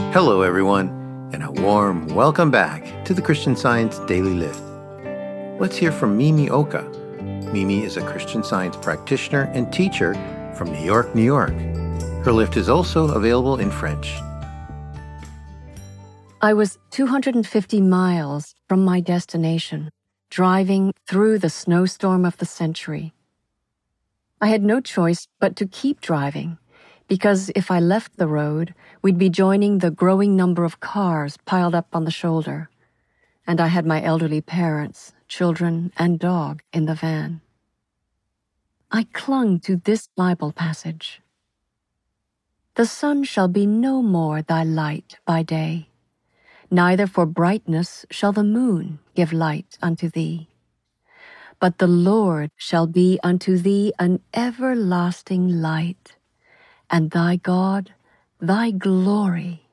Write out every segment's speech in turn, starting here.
Hello, everyone, and a warm welcome back to the Christian Science Daily Lift. Let's hear from Mimi Oka. Mimi is a Christian Science practitioner and teacher from New York, New York. Her lift is also available in French. I was 250 miles from my destination, driving through the snowstorm of the century. I had no choice but to keep driving, because if I left the road, we'd be joining the growing number of cars piled up on the shoulder, and I had my elderly parents, children, and dog in the van. I clung to this Bible passage. The sun shall be no more thy light by day, neither for brightness shall the moon give light unto thee. But the Lord shall be unto thee an everlasting light, and thy God, thy glory.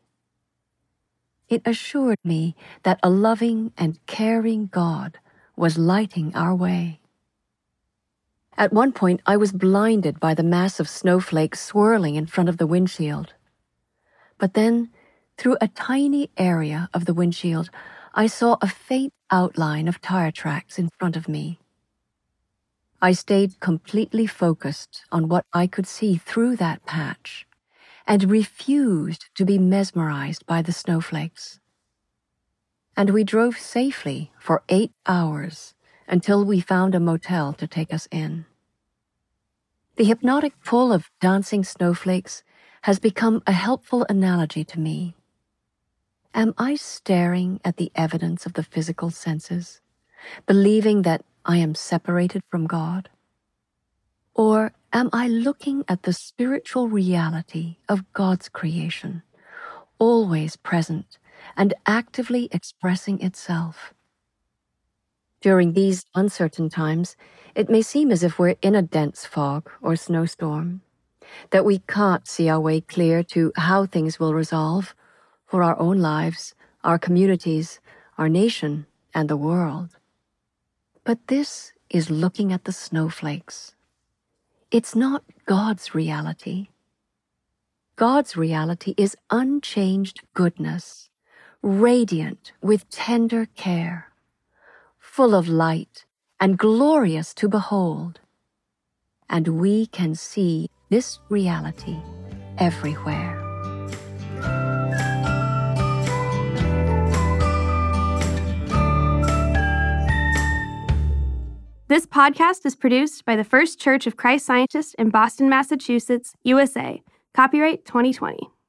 It assured me that a loving and caring God was lighting our way. At one point, I was blinded by the mass of snowflakes swirling in front of the windshield. But then, through a tiny area of the windshield, I saw a faint outline of tire tracks in front of me. I stayed completely focused on what I could see through that patch and refused to be mesmerized by the snowflakes. And we drove safely for 8 hours until we found a motel to take us in. The hypnotic pull of dancing snowflakes has become a helpful analogy to me. Am I staring at the evidence of the physical senses, believing that I am separated from God? Or am I looking at the spiritual reality of God's creation, always present and actively expressing itself? During these uncertain times, it may seem as if we're in a dense fog or snowstorm, that we can't see our way clear to how things will resolve for our own lives, our communities, our nation, and the world. But this is looking at the snowflakes. It's not God's reality. God's reality is unchanged goodness, radiant with tender care, full of light and glorious to behold. And we can see this reality everywhere. This podcast is produced by the First Church of Christ Scientists in Boston, Massachusetts, USA. Copyright 2020.